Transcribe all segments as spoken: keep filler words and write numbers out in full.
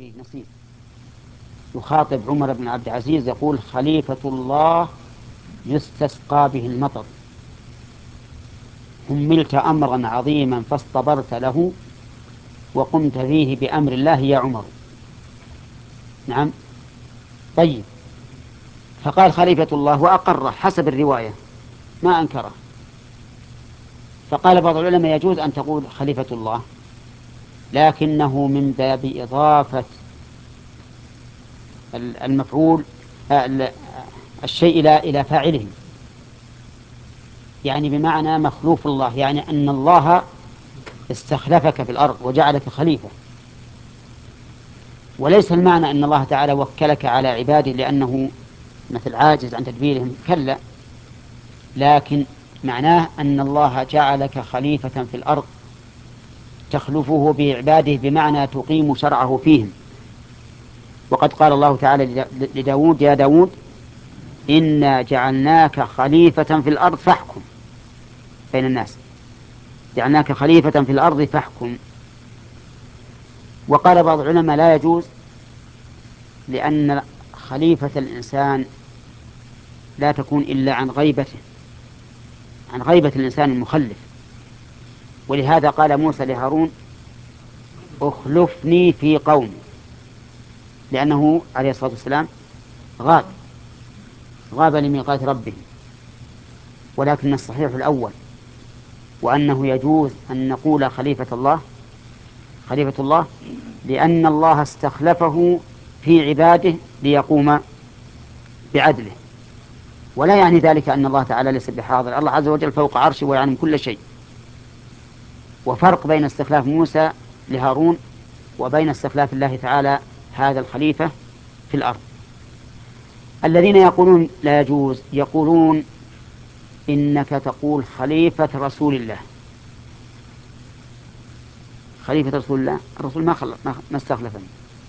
الشريف نسيت، يخاطب عمر بن عبد العزيز يقول: خليفة الله يستسقى به المطر، هملت أمرا عظيما فاصطبرت له وقمت فيه بأمر الله يا عمر. نعم. طيب، فقال خليفة الله وأقره حسب الرواية ما أنكره. فقال بعض العلماء يجوز أن تقول خليفة الله، لكنه من باب إضافة المفعول الشيء إلى إلى فاعله، يعني بمعنى مخلوف الله، يعني أن الله استخلفك في الأرض وجعلك خليفة، وليس المعنى أن الله تعالى وكلك على عباده لأنه مثل عاجز عن تدبيرهم، كلا، لكن معناه أن الله جعلك خليفة في الأرض تخلفه بعباده، بمعنى تقيم شرعه فيهم. وقد قال الله تعالى لداود: يا داود إنا جعلناك خليفة في الأرض فاحكم بين الناس، جعلناك خليفة في الأرض فاحكم. وقال بعض العلماء لا يجوز، لأن خليفة الإنسان لا تكون إلا عن غيبته، عن غيبة الإنسان المخلف. ولهذا قال موسى لهارون: اخلفني في قومي، لأنه عليه الصلاة والسلام غاب غاب لميقات ربه. ولكن الصحيح الأول، وأنه يجوز أن نقول خليفة الله خليفة الله لأن الله استخلفه في عباده ليقوم بعدله، ولا يعني ذلك أن الله تعالى ليس بحاضر، الله عز وجل فوق عرشه ويعلم كل شيء. وفرق بين استخلاف موسى لهارون وبين استخلاف الله تعالى هذا الخليفة في الأرض. الذين يقولون لا يجوز يقولون إنك تقول خليفة رسول الله. خليفة رسول الله، الرسول ما خلف ما استخلفني.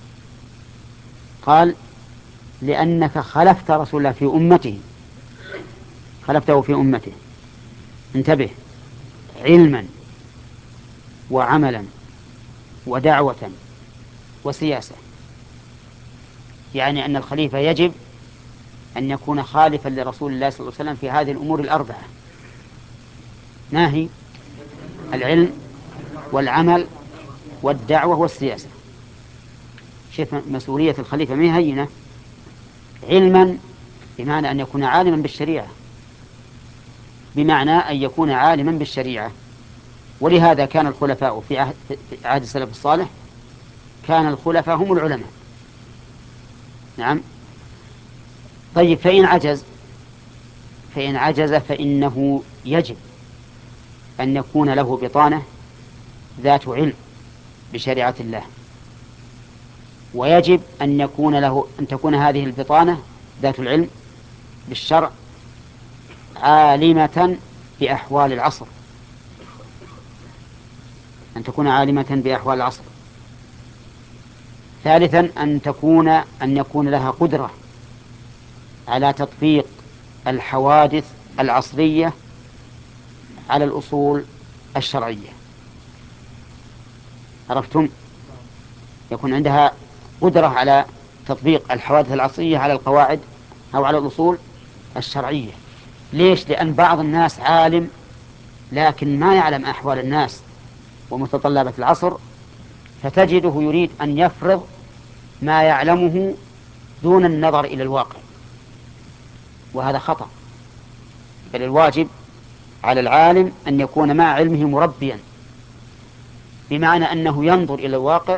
قال: لأنك خلفت رسول الله في أمته، خلفته في أمته، انتبه، علما وعملا ودعوة وسياسة. يعني أن الخليفة يجب أن يكون خالفا لرسول الله صلى الله عليه وسلم في هذه الأمور الأربعة. ما هي؟ العلم والعمل والدعوة والسياسة. شوف مسؤولية الخليفة ما هي هينة. علما بمعنى أن يكون عالما بالشريعة، بمعنى أن يكون عالما بالشريعة. ولهذا كان الخلفاء في عهد, في عهد السلف الصالح، كان الخلفاء هم العلماء. نعم. طيب، فإن عجز فإن عجز فإنه يجب أن يكون له بطانة ذات علم بشريعة الله، ويجب أن يكون له أن تكون هذه البطانة ذات العلم بالشرع عالمة بأحوال العصر، أن تكون عالمة بأحوال العصر. ثالثا، أن تكون أن يكون لها قدرة على تطبيق الحوادث العصرية على الأصول الشرعية. عرفتم؟ يكون عندها قدرة على تطبيق الحوادث العصرية على القواعد أو على الأصول الشرعية. ليش؟ لأن بعض الناس عالم لكن ما يعلم أحوال الناس ومتطلبات العصر، فتجده يريد أن يفرض ما يعلمه دون النظر إلى الواقع، وهذا خطأ. بل الواجب على العالم أن يكون مع علمه مربيا، بمعنى أنه ينظر إلى الواقع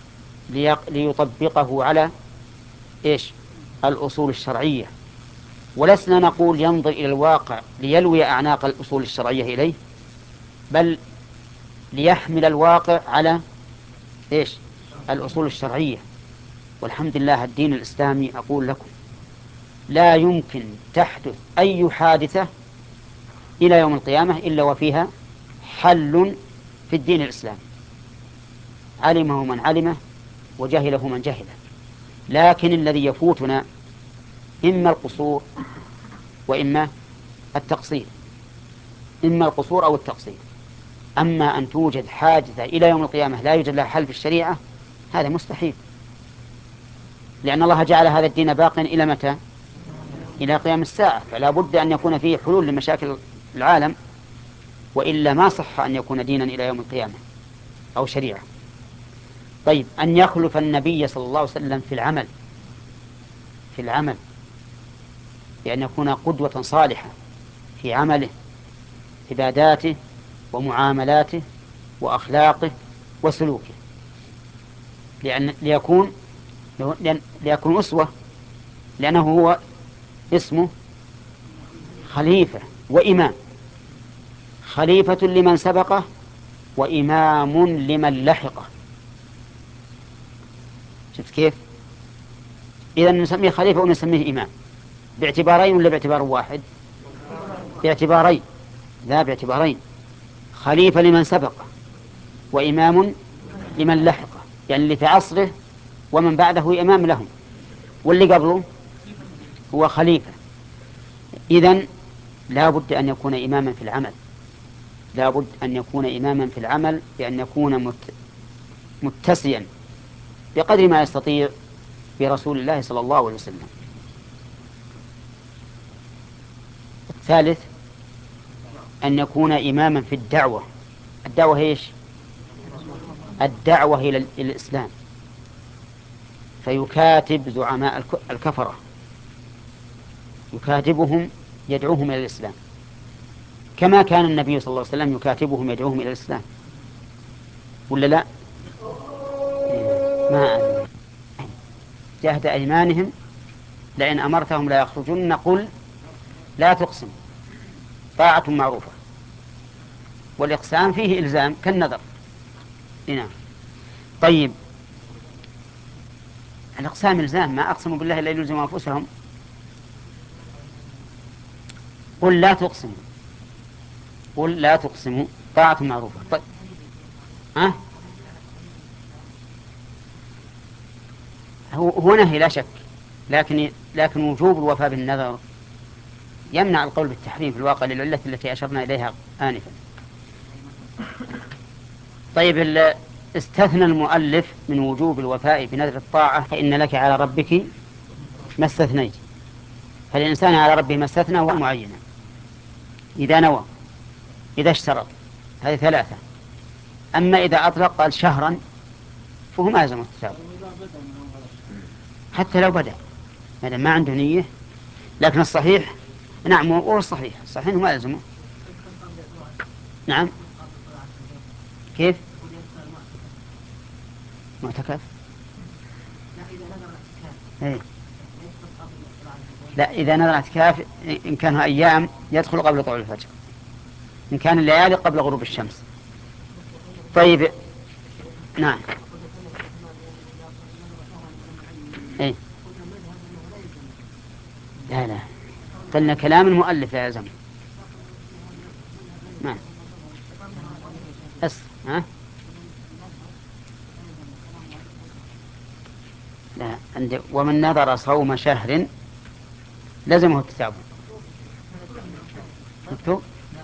ليطبقه على إيش؟ الأصول الشرعية. ولسنا نقول ينظر إلى الواقع ليلوي أعناق الأصول الشرعية إليه، بل ليحمل الواقع على إيش؟ الأصول الشرعية. والحمد لله الدين الإسلامي أقول لكم لا يمكن تحدث أي حادثة إلى يوم القيامة إلا وفيها حل في الدين الإسلامي، علمه من علمه وجهله من جهله. لكن الذي يفوتنا إما القصور وإما التقصير، إما القصور أو التقصير. أما أن توجد حادثة إلى يوم القيامة لا يوجد لها حل في الشريعة، هذا مستحيل. لأن الله جعل هذا الدين باقيا إلى متى؟ إلى قيام الساعة، فلا بد أن يكون فيه حلول لمشاكل العالم، وإلا ما صح أن يكون دينا إلى يوم القيامة أو شريعة. طيب، أن يخلف النبي صلى الله عليه وسلم في العمل في العمل بأن يكون قدوة صالحة في عمله، عباداته ومعاملاته وأخلاقه وسلوكه، لأن ليكون لأن ليكون أسوة، لأنه هو اسمه خليفة وإمام، خليفة لمن سبقه وإمام لمن لحقه. شفت كيف؟ إذا نسميه خليفة ونسميه إمام باعتبارين ولا باعتبار واحد؟ باعتبارين، لا باعتبارين. خليفة لمن سبقه وإمام لمن لحقه، يعني اللي في عصره ومن بعده إمام لهم، واللي قبله هو خليفة. إذن لا بد أن يكون إماما في العمل، لا بد أن يكون إماما في العمل بأن يكون متسيا بقدر ما يستطيع برسول الله صلى الله عليه وسلم. الثالث أن يكون إماما في الدعوة. الدعوة إيش؟ الدعوة إلى الإسلام، فيكاتب زعماء الكفرة، يكاتبهم يدعوهم إلى الإسلام، كما كان النبي صلى الله عليه وسلم يكاتبهم يدعوهم إلى الإسلام، ولا لا؟ ما أدري. جهد أيمانهم لئن أمرتهم لا يخرجن قل لا تقسم طاعة معروفة، والإقسام فيه إلزام كالنذر. نعم. طيب، الإقسام إلزام، ما أقسموا بالله إلا يلزموا أنفسهم. قل لا تقسموا، قل لا تقسموا طاعة معروفة. طيب، ها؟ هو هو نهي لا شك، لكن لكن وجوب الوفاء بالنذر يمنع القول بالتحريم في الواقع للعلة التي أشرنا إليها آنفا. طيب، استثنى المؤلف من وجوب الوفاء بنذر الطاعة فإن لك على ربك ما استثنيت، فالإنسان على ربه ما استثنى هو معينا إذا نوى، إذا اشترط، هذه ثلاثة. أما إذا أطلق قال شهرا فهو ما يلزم التتابع، حتى لو بدأ ما دام ما عنده نية. لكن الصحيح، نعم، هو الصحيح صحيح ما يلزمه. نعم. كيف؟ معتكف؟ ايه. لا، إذا نذر اعتكاف إن كان أيام يدخل قبل طلوع الفجر، إن كان الليالي قبل غروب الشمس. طيب. نعم. ايه. لا لا، قلنا كلام المؤلف لا يلزم. نعم. بس ها؟ لا، عند ومن نذر صوم شهر لزمه التتابع. مكتوب.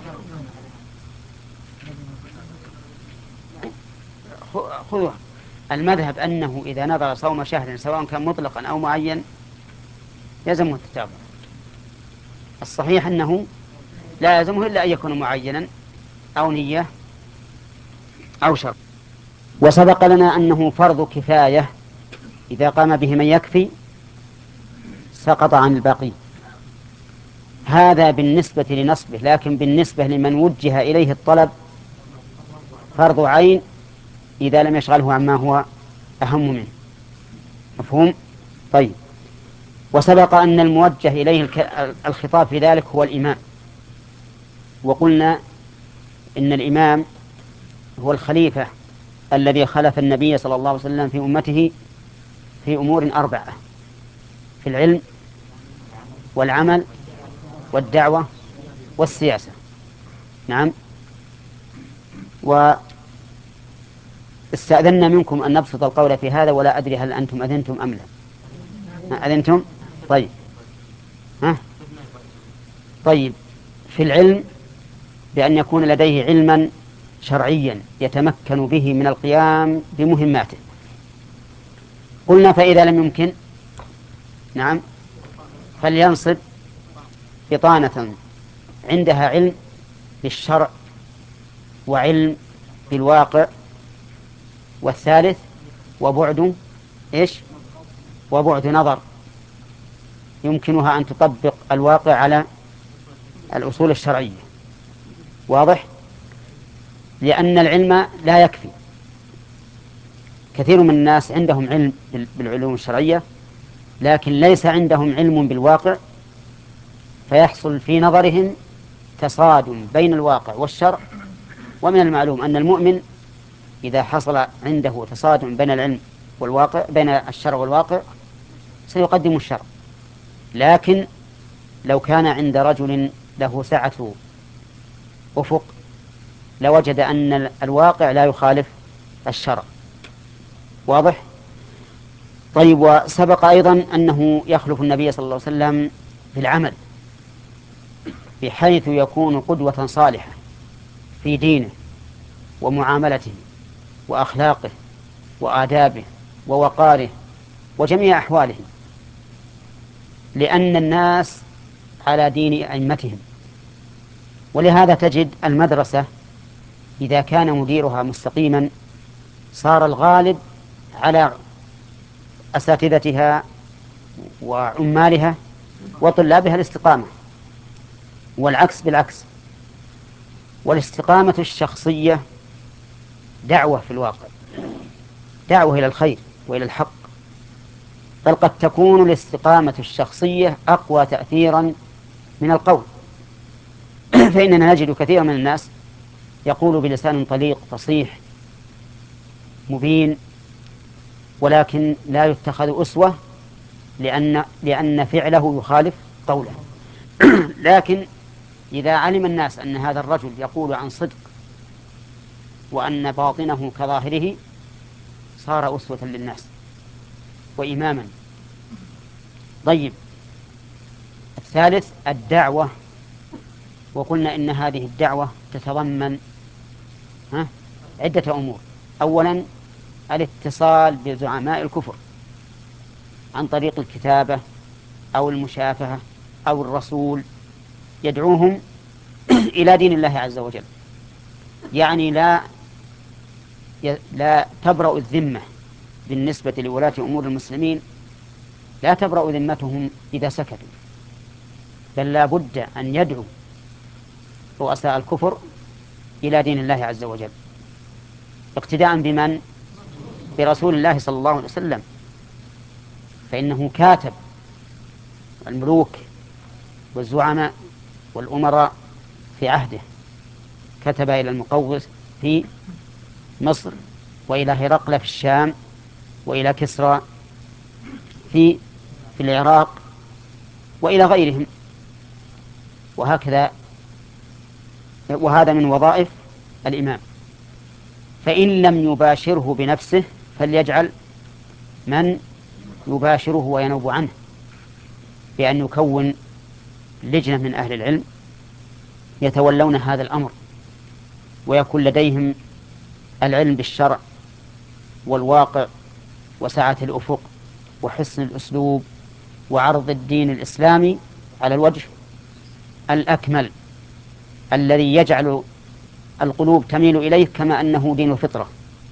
خذوا المذهب أنه إذا نذر صوم شهر سواء كان مطلقا أو معين يلزمه التتابع. الصحيح أنه لا يلزمه إلا أن يكون معينا أو نية أو شرط. وسبق لنا أنه فرض كفاية، إذا قام به من يكفي سقط عن الباقي. هذا بالنسبة لنصبه، لكن بالنسبة لمن وجه إليه الطلب فرض عين إذا لم يشغله عما هو أهم منه. مفهوم؟ طيب. وسبق أن الموجه إليه الخطاب في ذلك هو الإمام، وقلنا إن الإمام هو الخليفة الذي خلف النبي صلى الله عليه وسلم في أمته في أمور أربعة: في العلم والعمل والدعوة والسياسة. نعم. واستأذنا منكم أن نبسط القول في هذا، ولا أدري هل أنتم أذنتم أم لا. أذنتم؟ طيب. ها؟ طيب، في العلم بأن يكون لديه علما شرعيا يتمكن به من القيام بمهماته. قلنا فإذا لم يمكن نعم، فلينصب بطانة عندها علم بالشرع وعلم بالواقع. والثالث وبعد إيش؟ وبعد نظر يمكنها أن تطبق الواقع على الأصول الشرعية. واضح؟ لأن العلم لا يكفي. كثير من الناس عندهم علم بالعلوم الشرعية لكن ليس عندهم علم بالواقع، فيحصل في نظرهم تصادم بين الواقع والشرع. ومن المعلوم أن المؤمن إذا حصل عنده تصادم بين العلم والواقع، بين الشرع والواقع، سيقدم الشرع. لكن لو كان عند رجل له سعة أفق لوجد أن الواقع لا يخالف الشرع. واضح؟ طيب، وسبق أيضا أنه يخلف النبي صلى الله عليه وسلم في العمل، بحيث يكون قدوة صالحة في دينه ومعاملته وأخلاقه وآدابه ووقاره وجميع أحواله، لأن الناس على دين أئمتهم. ولهذا تجد المدرسة إذا كان مديرها مستقيما صار الغالب على أساتذتها وعمالها وطلابها الاستقامة، والعكس بالعكس. والاستقامة الشخصية دعوة في الواقع، دعوة إلى الخير وإلى الحق، بل قد تكون الاستقامة الشخصية أقوى تأثيرا من القول. فإننا نجد كثيرا من الناس يقول بلسان طليق فصيح مبين، ولكن لا يتخذ أسوة لأن, لأن فعله يخالف قوله. لكن إذا علم الناس أن هذا الرجل يقول عن صدق وأن باطنه كظاهره صار أسوة للناس وإماما. طيب، الثالث الدعوة. وقلنا إن هذه الدعوة تتضمن ها عدة أمور. أولا الاتصال بزعماء الكفر عن طريق الكتابة أو المشافهة أو الرسول، يدعوهم إلى دين الله عز وجل. يعني لا لا تبرأ الذمة بالنسبة لولاة أمور المسلمين، لا تبرأ ذمتهم إذا سكتوا، بل لا بد أن يدعو رؤساء الكفر إلى دين الله عز وجل، اقتداء بمن؟ برسول الله صلى الله عليه وسلم، فإنه كاتب الملوك والزعماء والأمراء في عهده، كتب إلى المقوقس في مصر، وإلى هرقل في الشام، وإلى كسرى في في العراق، وإلى غيرهم. وهكذا، وهذا من وظائف الإمام. فإن لم يباشره بنفسه فليجعل من يباشره وينوب عنه، بأن يكون لجنة من أهل العلم يتولون هذا الأمر، ويكون لديهم العلم بالشرع والواقع وسعة الأفق وحسن الأسلوب وعرض الدين الإسلامي على الوجه الأكمل الذي يجعل القلوب تميل إليه كما أنه دين الفطرة.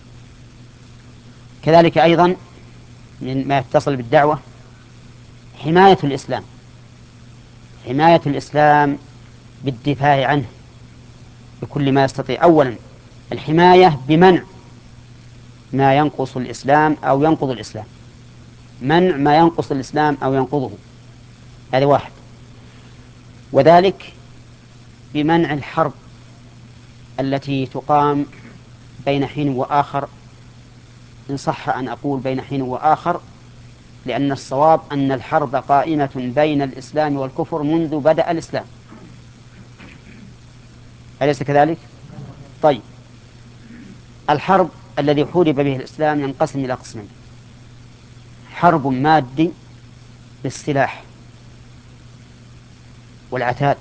كذلك أيضا من ما يتصل بالدعوة حماية الإسلام، حماية الإسلام بالدفاع عنه بكل ما يستطيع. أولا الحماية بمنع ما ينقص الإسلام أو ينقض الإسلام، منع ما ينقص الإسلام أو ينقضه، هذا واحد. وذلك بمنع الحرب التي تقام بين حين وآخر، إن صح أن أقول بين حين وآخر، لأن الصواب أن الحرب قائمة بين الإسلام والكفر منذ بدأ الإسلام، أليس كذلك؟ طيب، الحرب الذي حورب به الإسلام ينقسم إلى قسمين: حرب مادي بالسلاح والعتاد،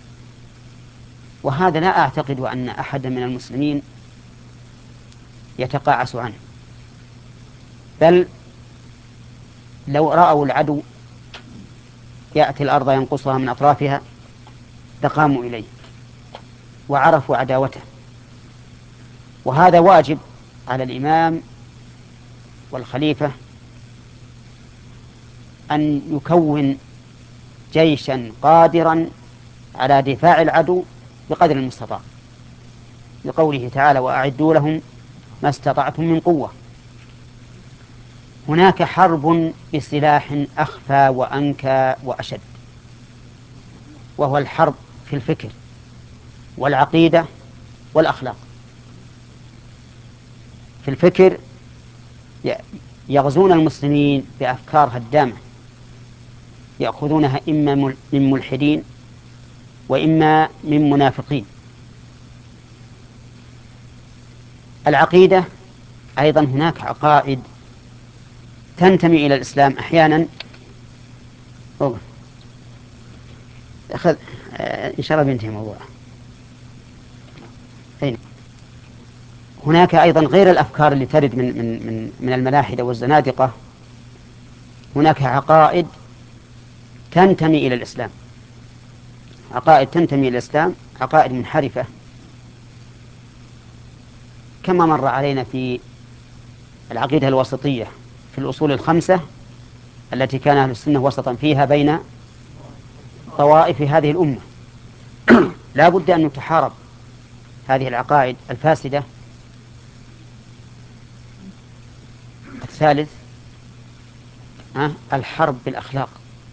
وهذا لا أعتقد أن أحد من المسلمين يتقاعس عنه، بل لو رأوا العدو يأتي الأرض ينقصها من أطرافها فقاموا إليه وعرفوا عداوته. وهذا واجب على الإمام والخليفة أن يكون جيشا قادرا على دفاع العدو بقدر المستطاع، لقوله تعالى: وأعدوا لهم ما استطعتم من قوة. هناك حرب بسلاح أخفى وأنكى وأشد، وهو الحرب في الفكر والعقيدة والأخلاق. في الفكر يغزون المسلمين بأفكار هدامة يأخذونها إما من ملحدين وإما من منافقين. العقيدة أيضا هناك عقائد تنتمي إلى الإسلام أحيانا. أوه. أخذ إن شاء الله بينتهي الموضوع. هناك أيضا غير الأفكار اللي ترد من من من من الملاحدة والزنادقة، هناك عقائد تنتمي إلى الإسلام، عقائد تنتمي إلى الإسلام، عقائد منحرفة، كما مر علينا في العقيدة الوسطية في الأصول الخمسة التي كان أهل السنة وسطا فيها بين طوائف هذه الأمة. لا بد أن نتحارب هذه العقائد الفاسدة. الثالث الحرب بالأخلاق.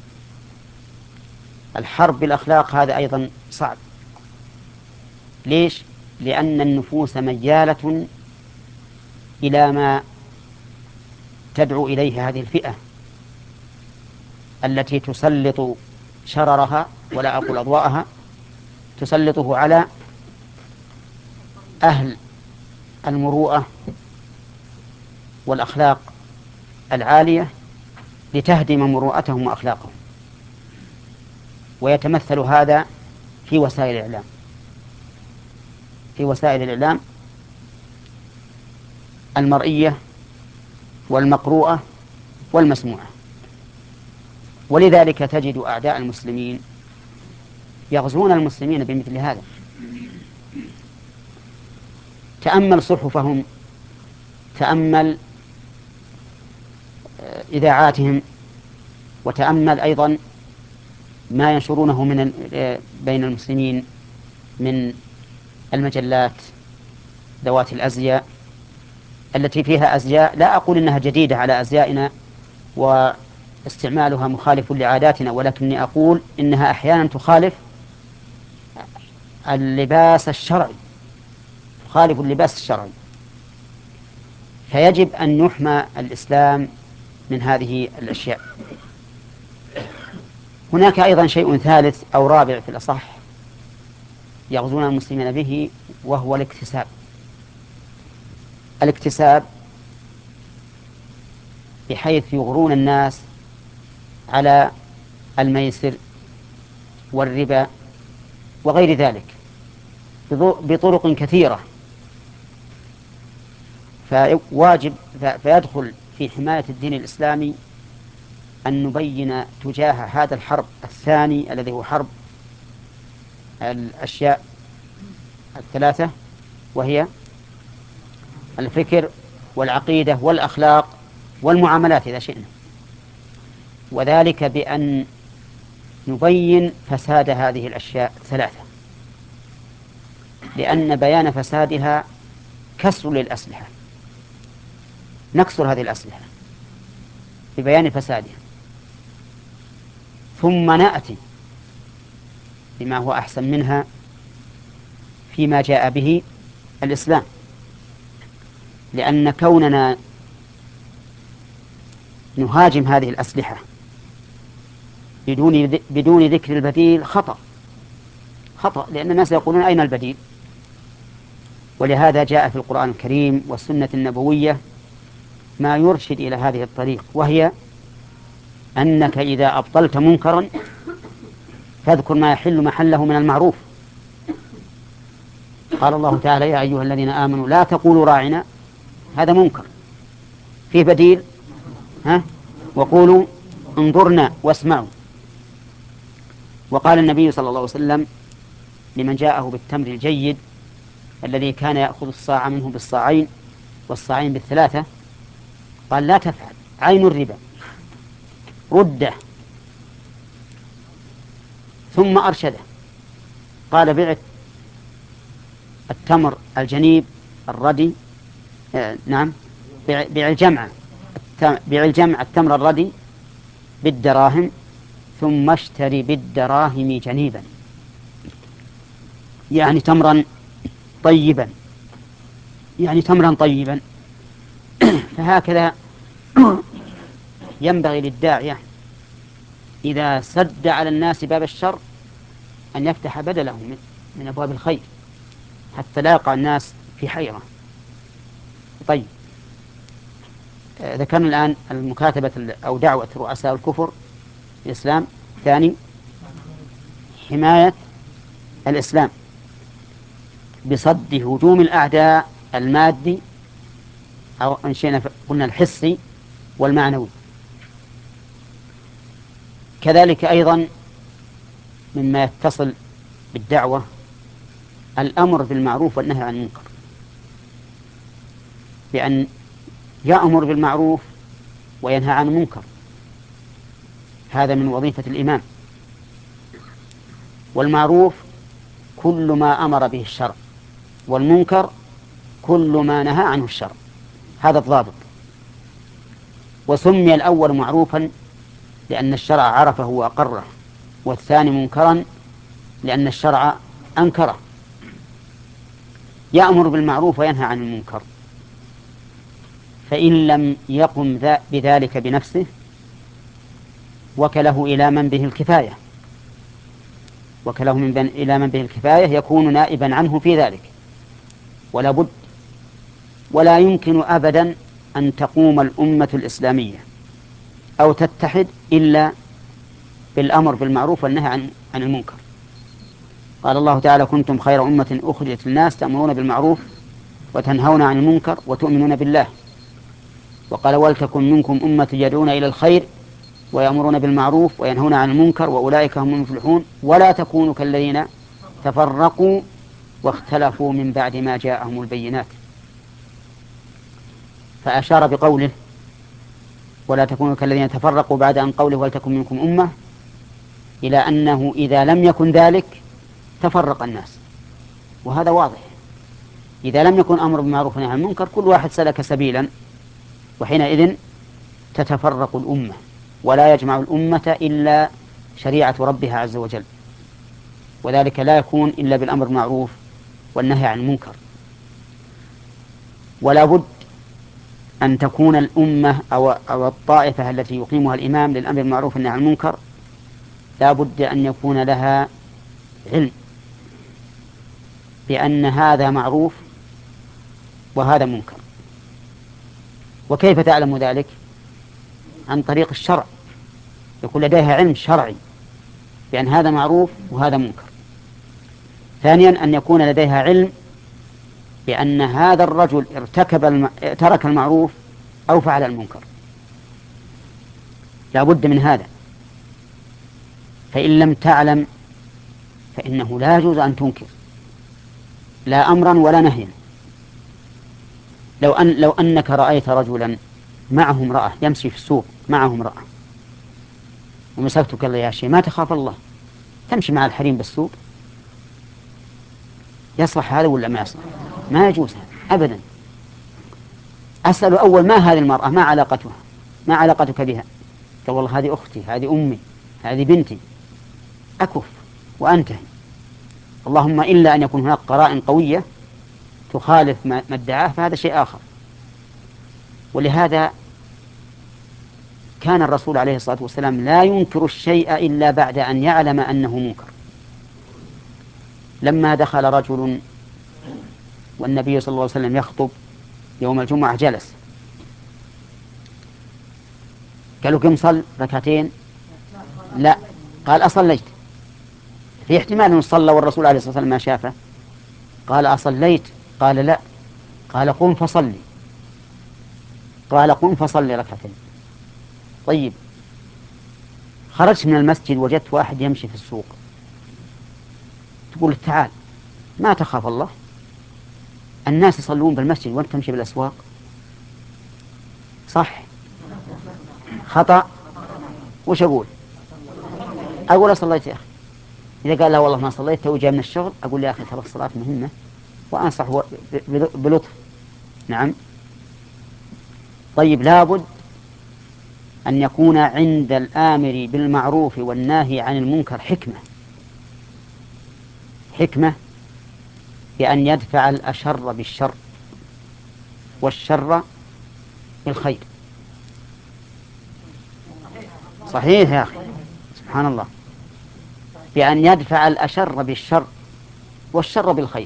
الحرب بالأخلاق هذا أيضا صعب. ليش؟ لأن النفوس ميالة إلى ما تدعو إليه هذه الفئة التي تسلط شررها ولا أقول أضواءها، تسلطه على أهل المروءة والأخلاق العالية لتهدم مروءتهم وأخلاقهم. ويتمثل هذا في وسائل الإعلام في وسائل الإعلام المرئية والمقروءة والمسموعة. ولذلك تجد أعداء المسلمين يغزون المسلمين بمثل هذا. تأمل صحفهم، تأمل إذاعاتهم، وتأمل أيضا ما ينشرونه من بين المسلمين من المجلات ذوات الأزياء التي فيها أزياء لا أقول إنها جديدة على أزيائنا واستعمالها مخالف لعاداتنا، ولكني أقول إنها أحيانا تخالف اللباس الشرعي، تخالف اللباس الشرعي. فيجب أن يحمى الإسلام من هذه الأشياء. هناك أيضا شيء ثالث أو رابع في الأصح يغزون المسلمين به، وهو الاكتساب. الاكتساب بحيث يغرون الناس على الميسر والربا وغير ذلك بطرق كثيرة. فواجب فيدخل في حماية الدين الإسلامي أن نبين تجاه هذا الحرب الثاني الذي هو حرب الأشياء الثلاثة، وهي الفكر والعقيدة والأخلاق والمعاملات إذا شئنا، وذلك بأن نبين فساد هذه الأشياء الثلاثة، لأن بيان فسادها كسر للأسلحة، نكسر هذه الأسلحة ببيان فسادها، ثم نأتي بما هو أحسن منها فيما جاء به الإسلام. لأن كوننا نهاجم هذه الأسلحة بدون بدون ذكر البديل خطأ خطأ لأن الناس يقولون أين البديل؟ ولهذا جاء في القرآن الكريم والسنة النبوية ما يرشد إلى هذه الطريق، وهي أنك إذا أبطلت منكرا فاذكر ما يحل محله من المعروف. قال الله تعالى: يا أيها الذين آمنوا لا تقولوا راعنا، هذا منكر، فيه بديل، ها؟ وقولوا انظرنا واسمعوا. وقال النبي صلى الله عليه وسلم لمن جاءه بالتمر الجيد الذي كان يأخذ الصاع منه بالصاعين والصاعين بالثلاثة، قال لا تفعل، عين الربا، رده. ثم أرشده، قال بع التمر الجنيب الردي، آه نعم، بيع الجمعة بيع الجمع التمر الردي بالدراهم، ثم اشتري بالدراهم جنيبا، يعني تمرا طيبا، يعني تمرا طيبا. فهكذا ينبغي للداعية إذا سد على الناس باب الشر أن يفتح بدله من, من أبواب الخير حتى لا يقع الناس في حيرة. طيب، آه ذكرنا الآن المكاتبة أو دعوة رؤساء الكفر في الإسلام. ثاني، حماية الإسلام بصد هجوم الأعداء المادي، أو إن شئنا قلنا الحسي والمعنوي. كذلك أيضا مما يتصل بالدعوة الأمر بالمعروف والنهي عن المنكر، بأن يأمر بالمعروف وينهى عن المنكر، هذا من وظيفة الإمام. والمعروف كل ما أمر به الشرع، والمنكر كل ما نهى عنه الشرع، هذا الضابط. وسمي الأول معروفا لأن الشرع عرفه وأقره، والثاني منكرا لأن الشرع أنكره. يأمر بالمعروف وينهى عن المنكر، فإن لم يقم بذلك بنفسه وكله إلى من به الكفاية، وكله من بن إلى من به الكفاية يكون نائبا عنه في ذلك، ولا بد ولا يمكن أبدا أن تقوم الأمة الإسلامية أو تتحد إلا بالأمر بالمعروف والنهي عن عن المنكر. قال الله تعالى: كنتم خير أمة أخرجت للناس تأمرون بالمعروف وتنهون عن المنكر وتؤمنون بالله. وقال: ولتكن منكم أمة يدعون إلى الخير ويأمرون بالمعروف وينهون عن المنكر وأولئك هم المفلحون ولا تكونوا كالذين تفرقوا واختلفوا من بعد ما جاءهم البينات. فأشار بقوله ولا تكونوا كالذين تفرقوا بعد أن قوله ولتكن منكم أمة إلى أنه إذا لم يكن ذلك تفرق الناس، وهذا واضح. إذا لم يكن أمر بالمعروف ونهي عن المنكر كل واحد سلك سبيلا، وحينئذ تتفرق الأمة ولا يجمع الأمة إلا شريعة ربها عز وجل، وذلك لا يكون إلا بالأمر بالمعروف والنهي عن المنكر. ولا بد أن تكون الأمة أو, أو الطائفة التي يقيمها الإمام للأمر بالمعروف والنهي عن المنكر لا بد أن يكون لها علم بأن هذا معروف وهذا منكر. وكيف تعلم ذلك؟ عن طريق الشرع، يكون لديها علم شرعي بأن هذا معروف وهذا منكر. ثانيا، أن يكون لديها علم بأن هذا الرجل ارتكب الم... ترك المعروف أو فعل المنكر، لا بد من هذا. فإن لم تعلم فإنه لا يجوز أن تنكر لا أمرا ولا نهيا. لو, أن لو أنك رأيت رجلا معه امرأة يمشي في السوق معه امرأة ومسكتك الله يا شيء، ما تخاف الله تمشي مع الحريم بالسوق؟ يصلح هذا ولا ما يصلح؟ ما يجوز أبدا. أسأل أول: ما هذه المرأة؟ ما علاقتها؟ ما علاقتك بها؟ قال: والله هذه أختي، هذه أمي، هذه بنتي. أكف وأنتهي. اللهم إلا أن يكون هناك قرائن قوية تخالف ما ادعاه، فهذا شيء آخر. ولهذا كان الرسول عليه الصلاة والسلام لا ينكر الشيء إلا بعد أن يعلم أنه منكر. لما دخل رجل والنبي صلى الله عليه وسلم يخطب يوم الجمعة جلس، قالوا: كم صل ركعتين؟ لا. قال: أصليت؟ في احتمال أن صلى والرسول عليه الصلاة والسلام ما شافه. قال: أصليت؟ قال: لا. قال: قم فصلي. قال: قم فصلي ركعتين. طيب، خرجت من المسجد وجدت واحد يمشي في السوق تقول تعال، ما تخاف الله؟ الناس يصلون بالمسجد وأنت تمشي بالأسواق، صح؟ خطأ؟ وش أقول؟ أقول صليت يا أخي. إذا قال لا والله ما صليت تو جاي من الشغل، أقول يا أخي ترى الصلاة مهمة، وأنصح بلطف. نعم. طيب، لابد أن يكون عند الآمر بالمعروف والناهي عن المنكر حكمة، حكمة بأن يدفع الأشر بالشر والشر بالخير. صحيح يا أخي، سبحان الله، بأن يدفع الأشر بالشر والشر بالخير.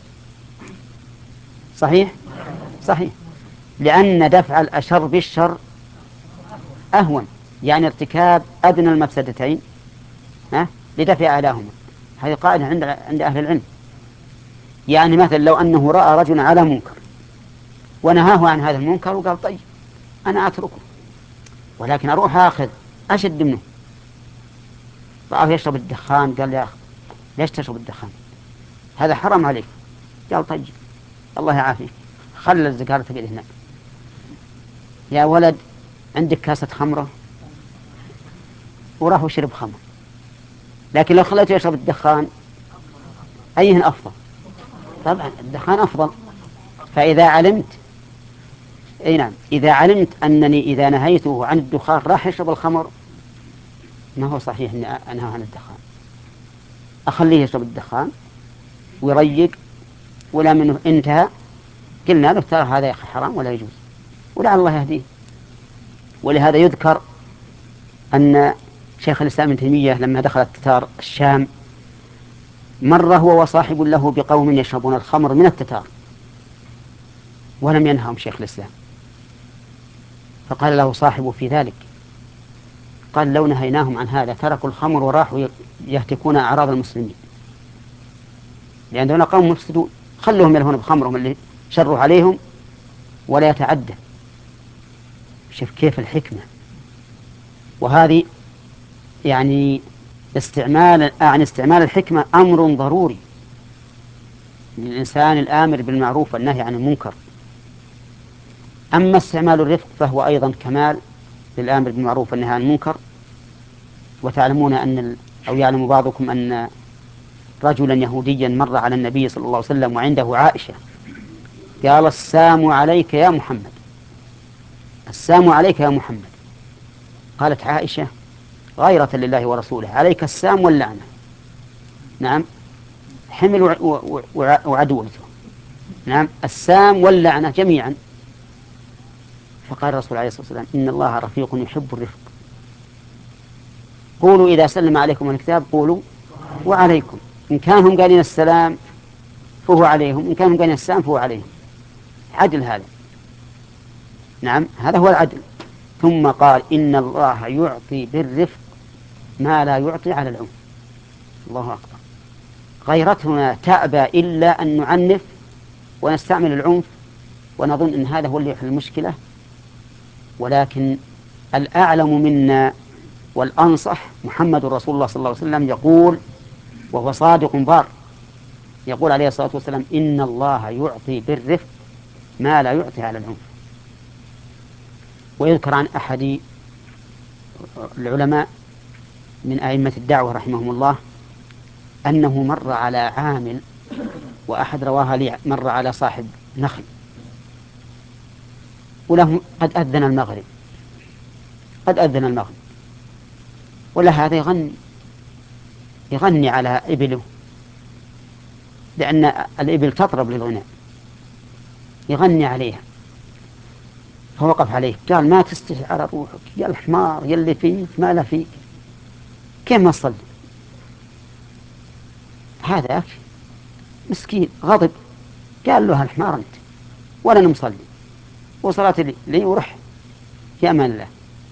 صحيح صحيح، لأن دفع الأشر بالشر أهون، يعني ارتكاب أدنى المفسدتين ها لدفع أعلاهما. هذه قاعدة عند عند أهل العلم. يعني مثلا لو أنه رأى رجلا على منكر ونهاه عن هذا المنكر وقال طيب أنا أتركه، ولكن أروح أخذ أشد منه، رآه يشرب الدخان، قال يا أخي ليش تشرب الدخان؟ هذا حرام عليك. قال طيب الله يعافيك، خلى الزكاة تقعد هناك. يا ولد عندك كاسة خمرة، وراح وشرب خمر. لكن لو خليته يشرب الدخان، أيه أفضل؟ طبعا الدخان أفضل. فإذا علمت أي نعم، إذا علمت أنني إذا نهيته عن الدخان راح يشرب الخمر، ما هو صحيح أني أنهى عن الدخان، أخليه يشرب الدخان ويريق، ولا منه انتهى قلنا له ترى هذا يا أخي حرام ولا يجوز، ولعل الله يهديه. ولهذا يذكر أن شيخ الإسلام ابن تيمية لما دخل التتار الشام، مر هو وصاحب له بقوم يشربون الخمر من التتار، ولم ينههم شيخ الإسلام. فقال له صاحبه في ذلك، قال لو نهيناهم عن هذا تركوا الخمر وراحوا يهتكون أعراض المسلمين، لأن دون قوم مفسدون، خلوهم يلهون بخمرهم اللي شروا عليهم ولا يتعدى. شوف كيف الحكمة. وهذه يعني استعمال عن استعمال الحكمة أمر ضروري للإنسان الآمر بالمعروف والنهي عن المنكر. أما استعمال الرفق فهو أيضا كمال للآمر بالمعروف والنهي عن المنكر. وتعلمون أن أو يعلم بعضكم أن رجلا يهوديا مر على النبي صلى الله عليه وسلم وعنده عائشة، قال السلام عليك يا محمد، السلام عليك يا محمد. قالت عائشة غيرة لله ورسوله عليك السلام واللعنة. نعم، حمل وعدوته، نعم السام واللعنة جميعا. فقال الرسول عليه الصلاة والسلام إن الله رفيق يحب الرفق، قولوا إذا سلم عليكم الكتاب قولوا وعليكم، إن كانهم قالين السلام فهو عليهم، إن كانهم قالين السلام فهو عليهم. عدل هذا، نعم هذا هو العدل. ثم قال إن الله يعطي بالرفق ما لا يعطي على العنف. الله أكبر. غيرتنا تأبى إلا أن نعنف ونستعمل العنف ونظن أن هذا هو اللي يحل المشكلة، ولكن الأعلم منا والأنصح محمد رسول الله صلى الله عليه وسلم يقول، وهو صادق بار، يقول عليه الصلاة والسلام إن الله يعطي بالرفق ما لا يعطي على العنف. ويذكر عن أحد العلماء من أئمة الدعوة رحمهم الله أنه مر على عامل، وأحد رواها لي مر على صاحب نخل وله قد أذن المغرب، قد أذن المغرب، ولا هذا يغني يغني على إبله، لأن الإبل تطرب للغناء، يغني عليها. فوقف عليه قال ما تستحي على روحك يا الحمار يلي فيك ما لا فيك، كيف ما تصلي؟ هذاك مسكين غضب، قال له الحمار أنت ولا نمصلي، وصلاتي لي ورح في أمان الله.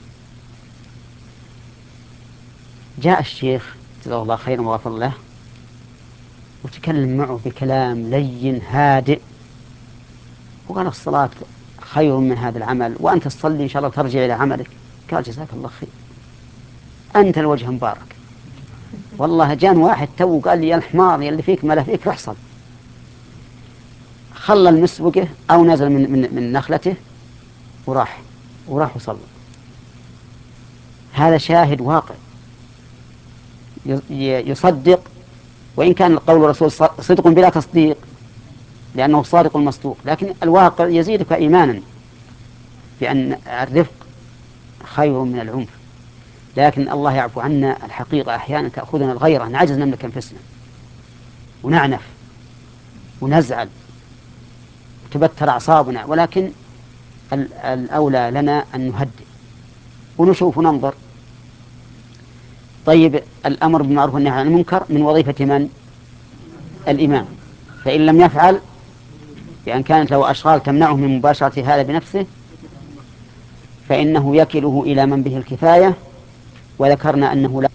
جاء الشيخ جزاه الله خيرا وغفر له وتكلم معه بكلام لين هادئ، وقال الصلاة خير من هذا العمل، وأنت تصلي إن شاء الله ترجع إلى عملك. قال جزاك الله خير، أنت الوجه مبارك، والله جان واحد تو قال لي يا الحمار يلي فيك ما لا فيك رحصل، خلى المسبقه أو نزل من, من, من نخلته وراح وراح وصلى. هذا شاهد واقع يصدق، وإن كان القول الرسول صدق بلا تصديق لأنه صادق المصدوق، لكن الواقع يزيدك إيمانا بأن الرفق خير من العنف. لكن الله يعفو عنا، الحقيقة أحيانا تأخذنا الغيرة، نعجز نملك أنفسنا ونعنف ونزعل وتبتر أعصابنا، ولكن الأولى لنا أن نهدئ ونشوف وننظر. طيب، الأمر بالمعروف والنهي عن المنكر من وظيفة من؟ الإمام. فإن لم يفعل، بأن كانت له أشغال تمنعه من مباشرة هذا بنفسه، فإنه يكله إلى من به الكفاية. وذكرنا أنه لا